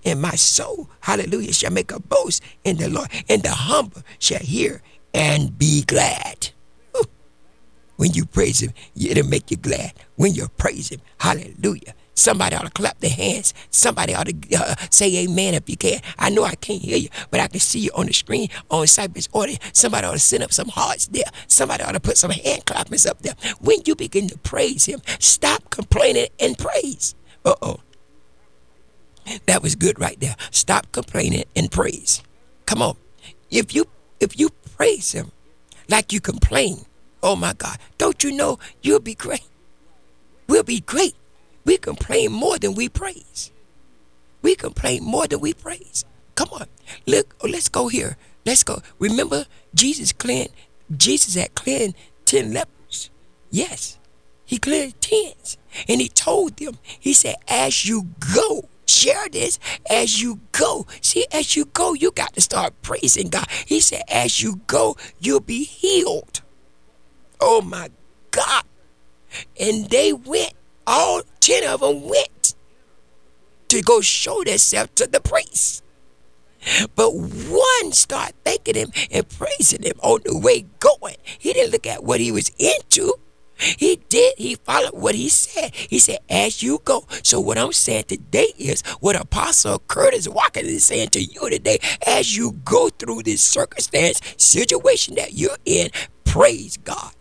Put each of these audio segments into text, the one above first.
and my soul, hallelujah, shall make a boast in the Lord, and the humble shall hear and be glad. Ooh, when you praise him, it'll make you glad. When you praise him, hallelujah. Somebody ought to clap their hands. Somebody ought to say amen if you can. I know I can't hear you, but I can see you on the screen on Cypress Audio. Somebody ought to send up some hearts there. Somebody ought to put some hand clappings up there. When you begin to praise him, stop complaining and praise. Uh-oh. That was good right there. Stop complaining and praise. Come on. If you praise him like you complain, oh my God, don't you know you'll be great? We'll be great. We complain more than we praise. We complain more than we praise. Come on. Look, let's go here. Let's go. Remember, Jesus had cleansed 10 lepers. Yes. He cleared 10. And he told them, he said, as you go, share this as you go. See, as you go, you got to start praising God. He said, as you go, you'll be healed. Oh my God. And they went, all 10 of them went to go show themselves to the priest. But one started thanking him and praising him on the way going. He didn't look at what he was into. He followed what he said. He said, as you go. So what I'm saying today is what Apostle Curtis Walker is saying to you today. As you go through this circumstance, situation that you're in, praise God.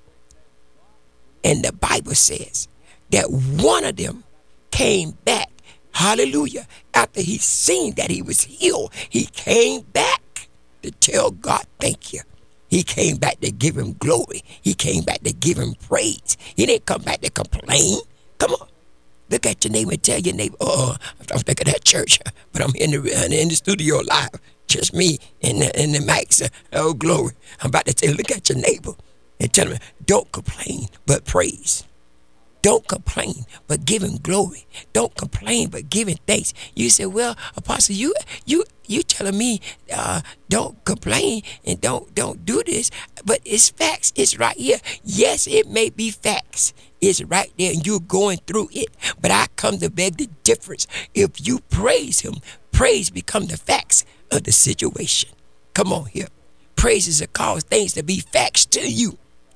And the Bible says that one of them came back. Hallelujah. After he seen that he was healed, he came back to tell God, thank you. He came back to give him glory. He came back to give him praise. He didn't come back to complain. Come on. Look at your neighbor and tell your neighbor, I'm thinking at church, but I'm in the studio live. Just me and the mics. Oh, glory. I'm about to say, look at your neighbor and tell him, don't complain, but praise. Don't complain, but give him glory. Don't complain, but give him thanks. You say, well, Apostle, you telling me don't complain and don't do this, but it's facts. It's right here. Yes, it may be facts. It's right there, and you're going through it. But I come to beg the difference. If you praise him, praise become the facts of the situation. Come on here. Praises will cause things to be facts to you.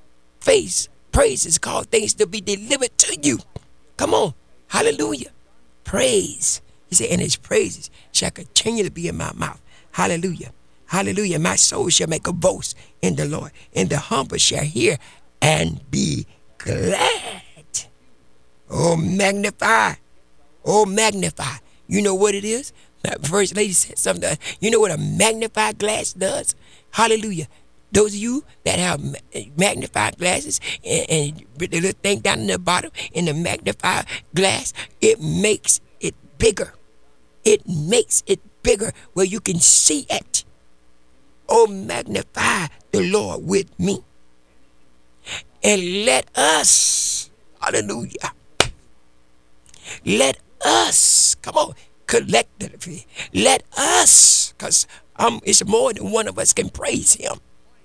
Praises cause things to be delivered to you. Come on. Hallelujah. Praise. He said, and his praises shall continue to be in my mouth. Hallelujah. Hallelujah. My soul shall make a boast in the Lord, and the humble shall hear and be glad. Oh, magnify. Oh, magnify. You know what it is? That First Lady said something. You know what a magnifying glass does? Hallelujah. Those of you that have magnified glasses and the little thing down in the bottom in the magnified glass, it makes it bigger. It makes it bigger where you can see it. Oh, magnify the Lord with me. And let us, hallelujah, let us, come on, collectively, let us, because it's more than one of us can praise him.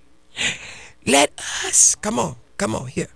Let us, come on here,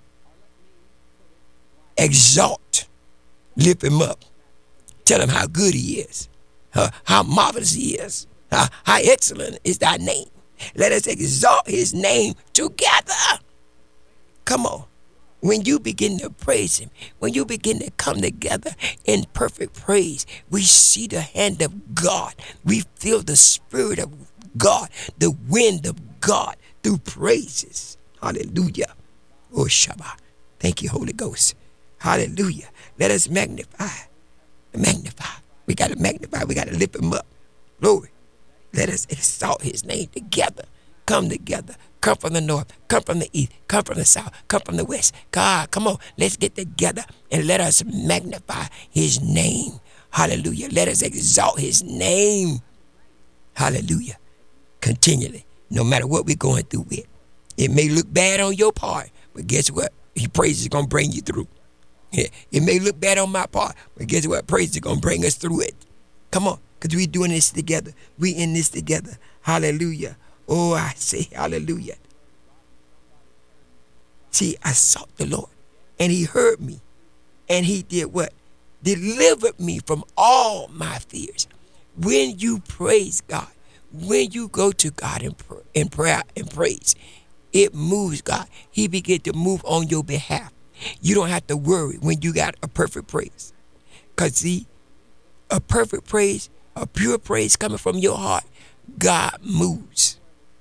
exalt, lift him up, tell him how good he is, how marvelous he is, how excellent is thy name. Let us exalt his name together. Come on. When you begin to praise him, when you begin to come together in perfect praise, we see the hand of God. We feel the spirit of God, the wind of God through praises. Hallelujah. Oh, Shabbat. Thank you, Holy Ghost. Hallelujah. Let us magnify. Magnify. We got to magnify. We got to lift him up. Glory. Let us exalt his name together. Come together. Come from the north. Come from the east. Come from the south. Come from the west. God, come on. Let's get together and let us magnify his name. Hallelujah. Let us exalt his name. Hallelujah. Continually. No matter what we're going through with. It may look bad on your part, but guess what? His praise is going to bring you through. Yeah. It may look bad on my part, but guess what? Praise is going to bring us through it. Come on. Because we're doing this together. We in this together. Hallelujah. Oh, I say hallelujah. See, I sought the Lord, and he heard me, and he did what? Delivered me from all my fears. When you praise God, when you go to God in prayer and praise, it moves God. He begin to move on your behalf. You don't have to worry when you got a perfect praise. Because see, a perfect praise, a pure praise coming from your heart, God moves.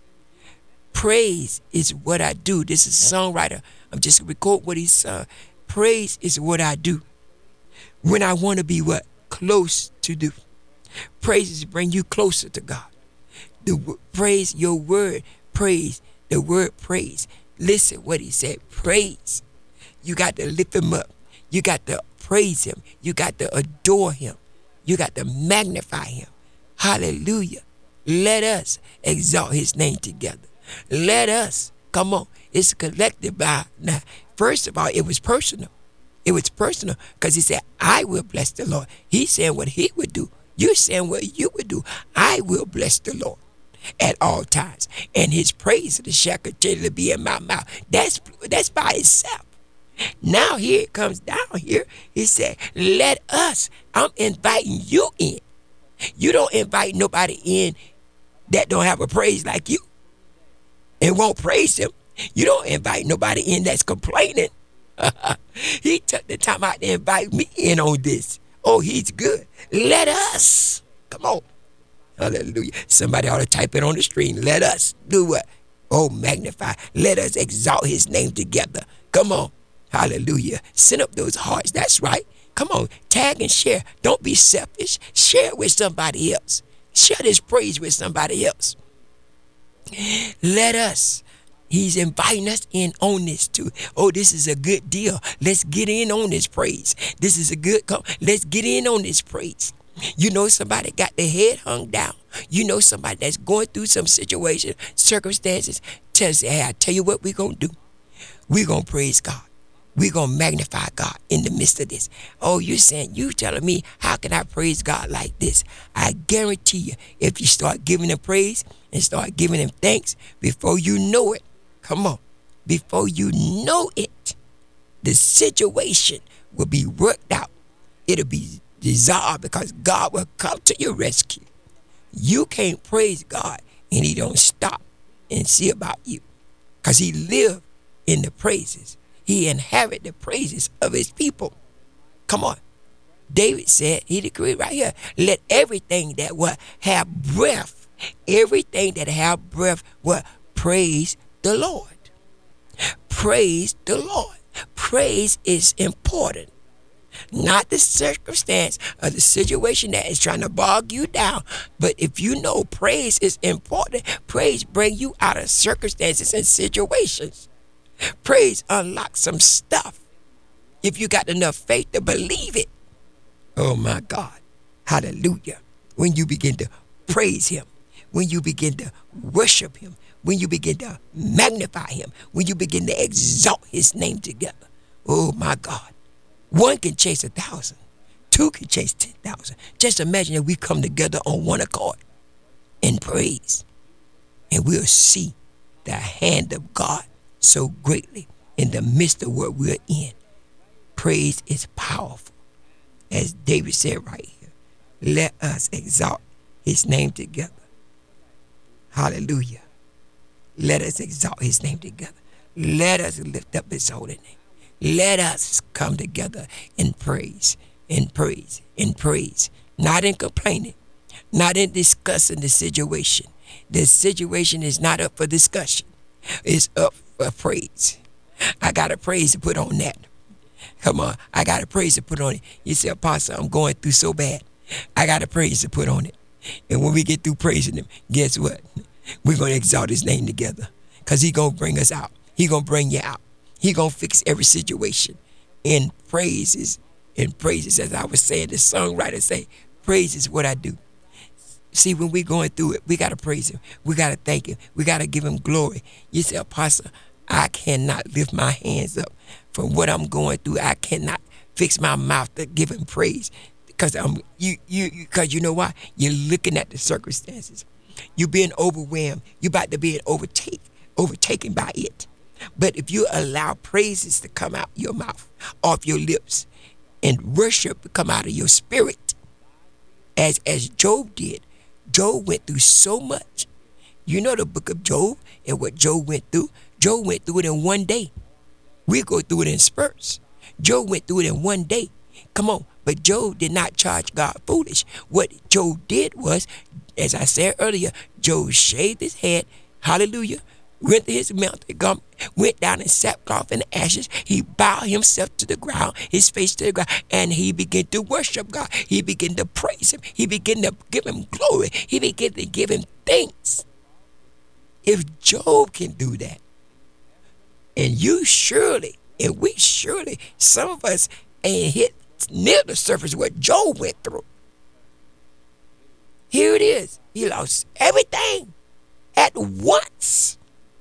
Praise is what I do. This is a songwriter. I'm just record what he sung. Praise is what I do when I want to be what? Close to do. Praises bring you closer to God. Praise, your word, praise, the word praise. Listen what he said, praise. You got to lift him up. You got to praise him. You got to adore him. You got to magnify him. Hallelujah. Let us exalt his name together. Let us, come on, it's collective by now. First of all, it was personal. It was personal because he said, I will bless the Lord. He's saying what he would do. You're saying what you would do. I will bless the Lord at all times. And his praise shall continue to be in my mouth. That's by itself. Now here it comes down here. He said, let us. I'm inviting you in. You don't invite nobody in that don't have a praise like you and won't praise him. You don't invite nobody in that's complaining. He took the time out to invite me in on this. Oh, he's good. Let us. Come on. Hallelujah. Somebody ought to type it on the screen. Let us do what? Oh, magnify. Let us exalt his name together. Come on. Hallelujah. Send up those hearts. That's right. Come on. Tag and share. Don't be selfish. Share it with somebody else. Share this praise with somebody else. Let us. He's inviting us in on this too. Oh, this is a good deal. Let's get in on this praise. This is a good let's get in on this praise. You know somebody got their head hung down. You know somebody that's going through some situation, circumstances. Hey, I tell you what we're going to do. We're going to praise God. We're going to magnify God in the midst of this. Oh, you telling me, how can I praise God like this? I guarantee you, if you start giving him praise and start giving him thanks, before you know it, come on, before you know it, the situation will be worked out. It'll be dissolved because God will come to your rescue. You can't praise God and he don't stop and see about you because he lived in the praises. He inherited the praises of his people. Come on. David said, he decreed right here, let everything that what have breath, everything that have breath, what? Praise the Lord. Praise the Lord. Praise is important. Not the circumstance or the situation that is trying to bog you down. But if you know praise is important, praise bring you out of circumstances and situations. Praise unlocks some stuff if you got enough faith to believe it. Oh my God. Hallelujah. When you begin to praise him, when you begin to worship him, when you begin to magnify him, when you begin to exalt his name together. Oh my God. One can chase 1,000. Two can chase 10,000. Just imagine if we come together on one accord and praise. And we'll see the hand of God so greatly in the midst of what we're in. Praise is powerful. As David said right here, let us exalt his name together. Hallelujah. Let us exalt his name together. Let us lift up his holy name. Let us come together in praise, in praise, in praise. Not in complaining, not in discussing the situation. The situation is not up for discussion. It's up for praise. I got a praise to put on that. Come on, I got a praise to put on it. You say, Apostle, I'm going through so bad. I got a praise to put on it. And when we get through praising him, guess what? We're going to exalt his name together because he's going to bring us out. He's going to bring you out. He's going to fix every situation in praises. In praises, as I was saying, the songwriter say, praise is what I do. See, when we're going through it, we got to praise him. We got to thank him. We got to give him glory. You say, Apostle, I cannot lift my hands up from what I'm going through. I cannot fix my mouth to give him praise because because you know why? You're looking at the circumstances. You're being overwhelmed. You're about to be overtaken by it. But if you allow praises to come out your mouth, off your lips, and worship to come out of your spirit, as Job did. Job went through so much. You know the book of Job and what Job went through. Job went through it in one day. We go through it in spurts. Job went through it in one day. Come on. But Job did not charge God foolish. What Job did was, as I said earlier, Job shaved his head. Hallelujah. Went to his mountain, went down in sackcloth and ashes. He bowed himself to the ground, his face to the ground, and he began to worship God. He began to praise him. He began to give him glory. He began to give him thanks. If Job can do that, and you surely, and we surely, some of us ain't hit near the surface what Job went through. Here it is. He lost everything at once.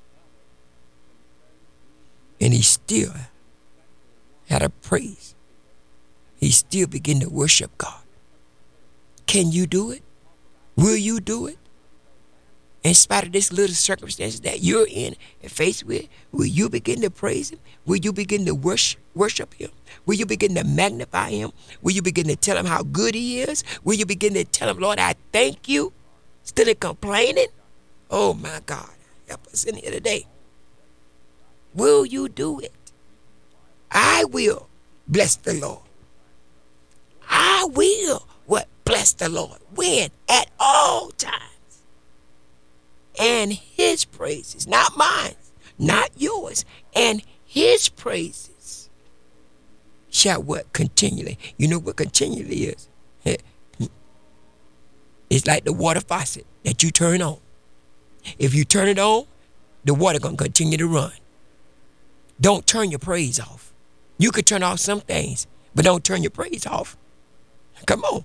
And he still had a praise. He still began to worship God. Can you do it? Will you do it? In spite of this little circumstance that you're in and faced with, will you begin to praise him? Will you begin to worship him? Will you begin to magnify him? Will you begin to tell him how good he is? Will you begin to tell him, Lord, I thank you? Instead of complaining? Oh my God, help us in here today. Will you do it? I will bless the Lord. I will what? Bless the Lord. When? At all times. And his praises, not mine, not yours, and his praises shall what? Continually. You know what continually is? It's like the water faucet that you turn on. If you turn it on, the water gonna continue to run. Don't turn your praise off. You could turn off some things, but don't turn your praise off. Come on.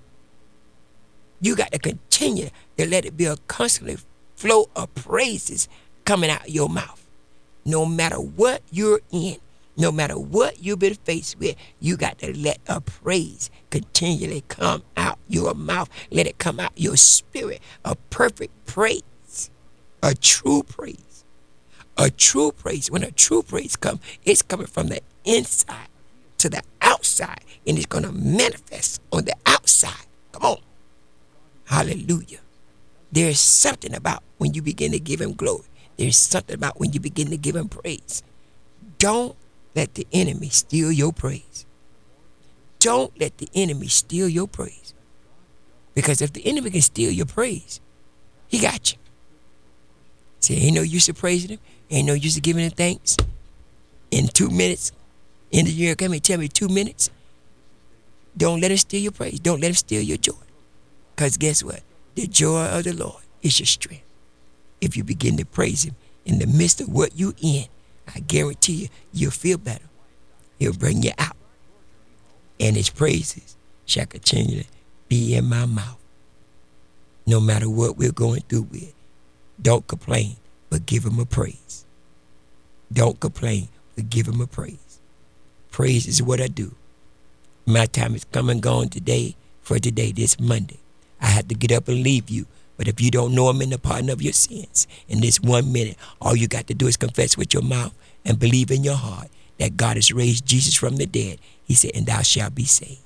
You got to continue to let it be a constantly flow of praises coming out your mouth. No matter what you're in, no matter what you've been faced with, you got to let a praise continually come out your mouth. Let it come out your spirit. A perfect praise. A true praise. A true praise. When a true praise comes, it's coming from the inside to the outside, and it's going to manifest on the outside. Come on. Hallelujah. There's something about when you begin to give him glory. There's something about when you begin to give him praise. Don't let the enemy steal your praise. Don't let the enemy steal your praise. Because if the enemy can steal your praise, he got you. See, ain't no use of praising him. Ain't no use of giving him thanks. In 2 minutes, in the year, come and tell me 2 minutes. Don't let him steal your praise. Don't let him steal your joy. Because guess what? The joy of the Lord is your strength. If you begin to praise him in the midst of what you're in, I guarantee you, you'll feel better. He'll bring you out. And his praises shall continually be in my mouth. No matter what we're going through with. Don't complain, but give him a praise. Don't complain, but give him a praise. Praise is what I do. My time is come and gone today for today, this Monday. I have to get up and leave you. But if you don't know him in the pardon of your sins, in this 1 minute, all you got to do is confess with your mouth and believe in your heart that God has raised Jesus from the dead. He said, and thou shalt be saved.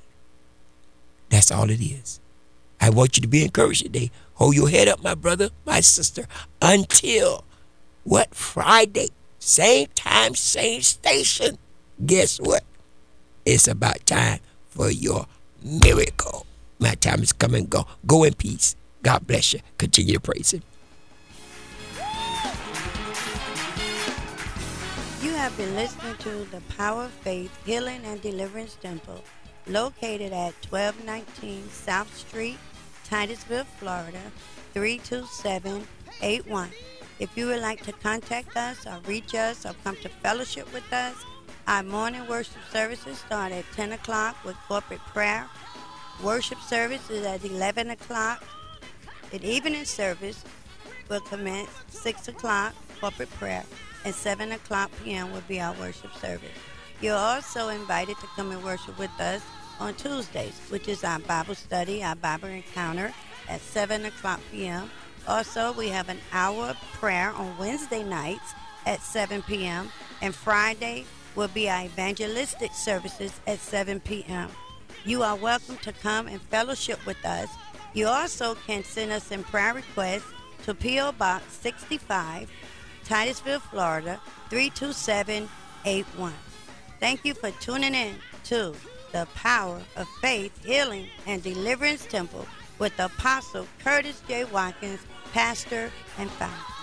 That's all it is. I want you to be encouraged today. Hold your head up, my brother, my sister, until what? Friday. Same time, same station. Guess what? It's about time for your miracle. My time is come and go. Go in peace. God bless you. Continue to praise him. You have been listening to the Power of Faith Healing and Deliverance Temple, located at 1219 South Street, Titusville, Florida, 32781. If you would like to contact us or reach us or come to fellowship with us, our morning worship services start at 10 o'clock with corporate prayer. Worship service is at 11 o'clock. The evening service will commence 6 o'clock, corporate prayer, and 7 o'clock p.m. will be our worship service. You're also invited to come and worship with us on Tuesdays, which is our Bible study, our Bible encounter at 7 o'clock p.m. Also, we have an hour of prayer on Wednesday nights at 7 p.m. And Friday will be our evangelistic services at 7 p.m. You are welcome to come and fellowship with us You also can send us in prayer requests to P.O. Box 65, Titusville, Florida 32781. Thank you for tuning in to the Power of Faith, Healing, and Deliverance Temple with Apostle Curtis J. Watkins, pastor and founder.